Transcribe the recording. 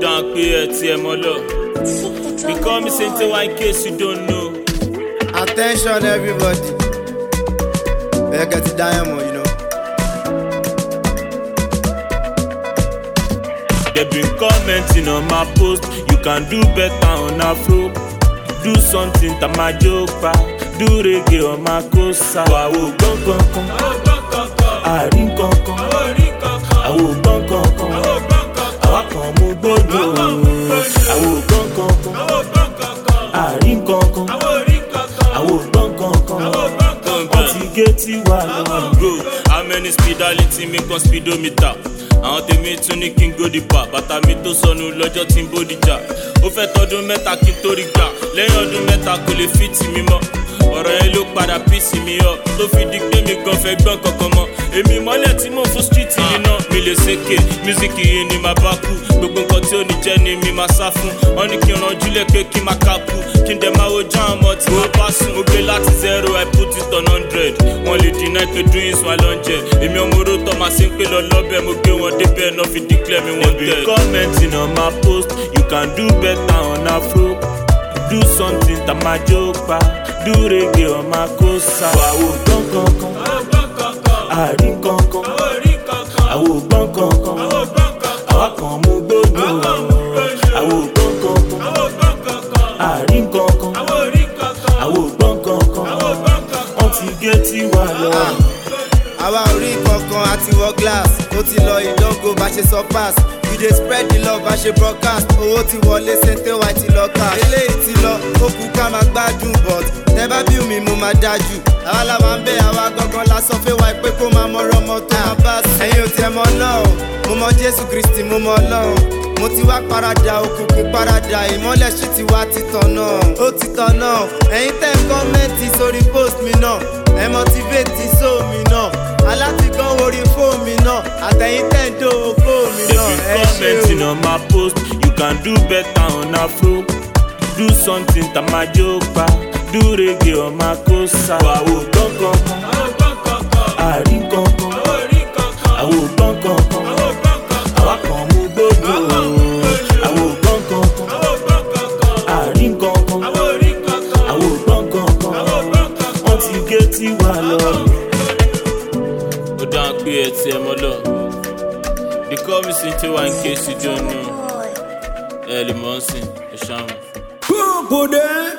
Don't pay TMolo. We call me Saint in case you don't know. Attention everybody. Better get the diamond, you know. They been commenting on my post. You can do better on Afro. Do something to my joke pa. Do reggae on my cosa. I will gon con. I ring con. I will gon con. I come move bodo. I will gon con. I ring con. I will gon con. Until get you alone. Bro, how many speedality me con speedometer? Àwọn tèmi tún ní kí n go dìpà bàtà mi tó sọnù lọ́jọ́ tí ń bódìjà ó fẹ́ tọdún mẹ́ta kí n tó rí gbà lẹ́yìn ọdún mẹ́ta kò lè fìtì mi mọ́ ọ̀rọ̀ yẹn ló padà píìsì mi ọ́ tó fi di pé mi gan fẹ́ gbọ́n kankan mọ́ èmi mọ́lẹ̀ tí mò ń fún street yìí náà mi lè ṣèké mísíkì yìí ni màá bá kú gbogbo nǹkan tí ò ní jẹ́ ni mi máa sá fún wọ́n ní kí n ranjú lé pé kí n máa kápú kí n dẹ̀ máa wojú àwọn ọmọ tí wọ́n bá sùn mo gbé láti 0 I put it on 100 wọ́n lè deny pé doings wà lọ́njẹ́ èmi ọmọ oró tọ́ máa ṣe ń pè lọ lọ́bẹ̀ mo gbé wọn débẹ̀ náà fi declare mi wọ́n tẹ̀. Commenting on my post you can do better on Afro do something to my joke pa do reggae on my cosa. Àwo gbọ́n kankan àrí kankan àwo gbọ́n kankan àwa kan mú gbogbo àwo gbọ́n kankan àrí kankan àwo gbọ́n kankan wọ́n ti gé tiwa lọ. Àwa ò rí kankan àti wọ glass ó ti lọ ìdánwò bá ṣe sọ pass we dey spread the love bá ṣe broadcast owó ti wọlé Saint Y ti lọ ká eléyìí ti lọ ó kú ká máa gbádùn but tẹ́ bá bí mi mo máa dájú àwa la máa ń bẹ àwa gangan la sọ fẹ́ wá pé kó máa mọ̀rọ̀ ọmọ tó máa bá sùn. ẹ̀yin ò tiẹ̀ mọ̀ Ọlọ́run mo mọ̀ Jésù Kristi mo mọ̀ Ọlọ́run mo ti wá parada òkùnkùn parada ìmọ́lẹ̀ sì ti wá ti tọ̀nà ó ti tọ̀nà ẹ̀yin tẹ́ ń kọ́mẹ́ǹtì sórí post mi náà ẹ motivate soul mi náà alátikọ́ orí fóònù mi náà àtẹ̀yìn tẹ́ ń do fóònù mi náà ẹ ṣe o. Commenting on my post you can do better on Afro do something to my joke pa do reggae on my cosa. Àwo gbọ́n kankan àrí kankan àwo gbọ́n kankan àwa kan mú gbogbo àwo gbọ́n kankan àrí kankan àwo gbọ́n kankan wọ́n ti gé tiwa lọ. Ó dáa pé ẹ ti ẹ mọ́ lọ. They call me Saint Y in case you don't know. Early Monson, the shaman. Good,